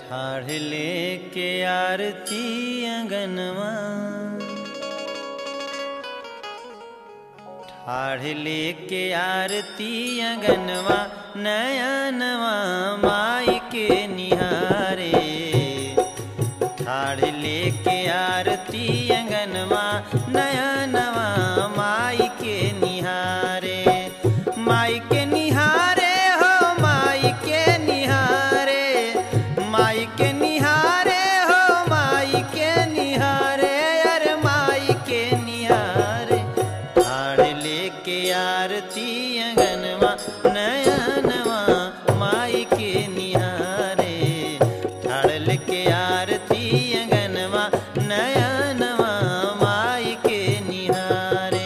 ठाढ़ लेके आरती अंगनवा, ठाढ़ लेके आरती अंगनवा, नयनवा माई के निहारे। ठाढ़ लेके आरती अंगनवा, नयनवा माई के निहारे। माई के निहारे हो माई के निहारे, माई के निहारे हो माई के निहारे, अरे माई के निहारे। ठाढ़ लेके आरती अंगनवा, नयनवा माई के निहारे। ठाढ़ लेके आरती अंगनवा, नयनवा माई के निहारे।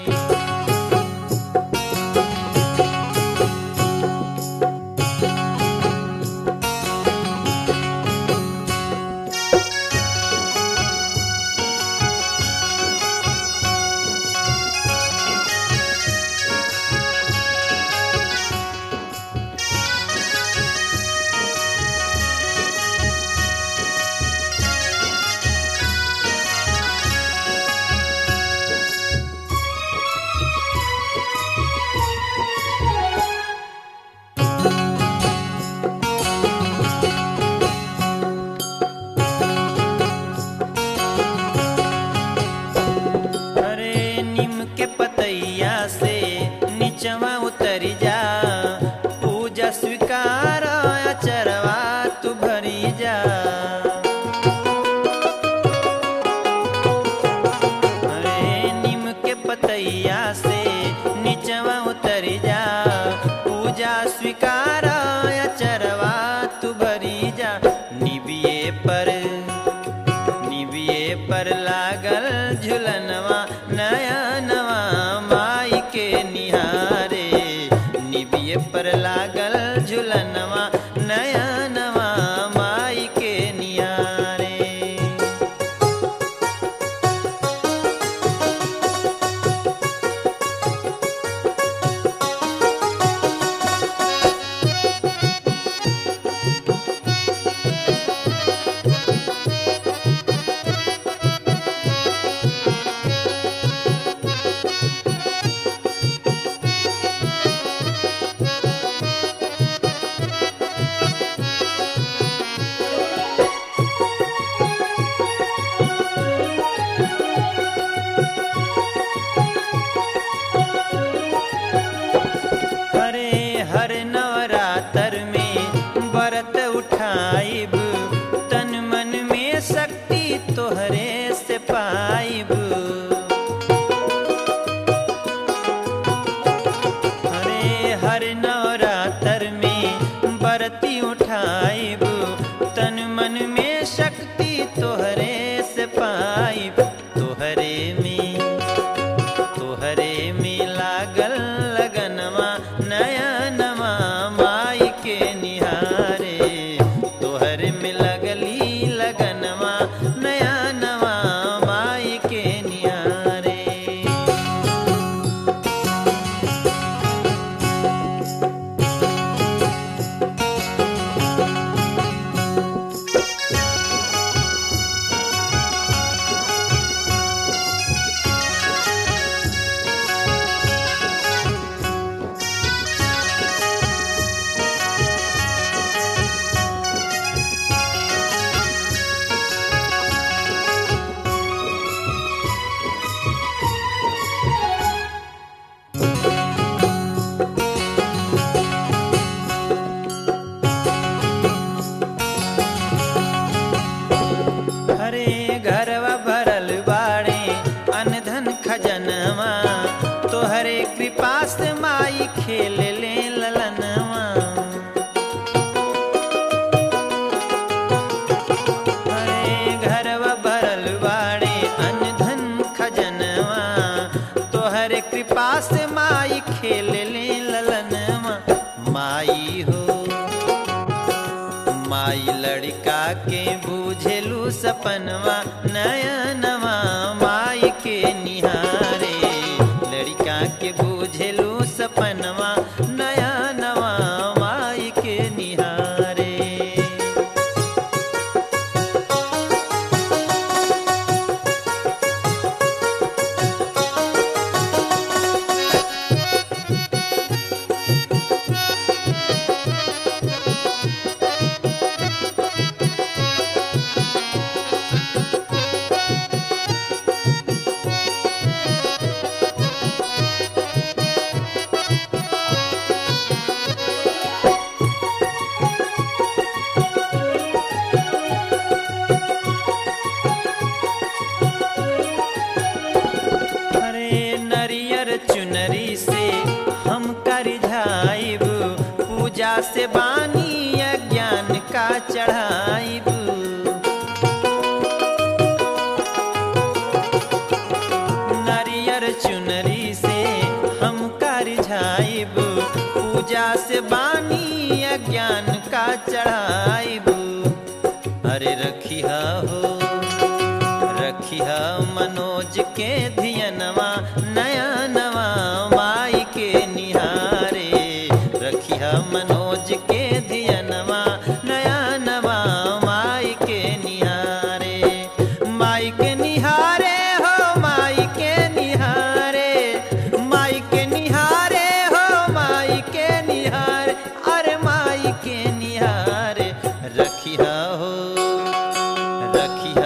से नीचवा उतर जा, पूजा स्वीकार अचरवा तू भरी जा। अरे नीम के पतैया से नीचवा उतर जा, पूजा स्वीकार अचरवा तू भरी जा। निबिये पर लागल झुलनवा, नयनवा माई के निहारे। निबिये पर लागल झुलनवा, नयनवा माई के निहारे। हर नवरात्र में व्रत उठाइब, तन मन में शक्ति तोहरे से पाइब। अरे हर नवरात्र में व्रती उठाइब, तन मन में शक्ति तोहरे से पाइब। तोहरे में लागल लगनवा, नयनवा माई के निहारे। तोहरे में लगली लगनवा, नयनवा माई के निहारे। घरवा भरल बाड़े अनधन खजनवा, तोहरे कृपा से माई खेल ले ललनवा। अरे घरवा भरल बाड़े अनधन खजनवा, तोहरे कृपा से माई खेल ले ललनवा। माई हो माई लड़का के बूझेलू सपनवा, नयनवा माई के निहारे। लड़का के बूझेलू सपनवा, नयनवा माई के निहारे। अरे रखिया हो रखिया मनोज के धियनवा नया नवा माई के निहारे रखिया मनोज के धियनवा नया नवा माई के निहारे माई के निहारे हो माई के निहारे माई के निहारे हो माई के निहारे अरे माई के निहारे रखिया हो रखिया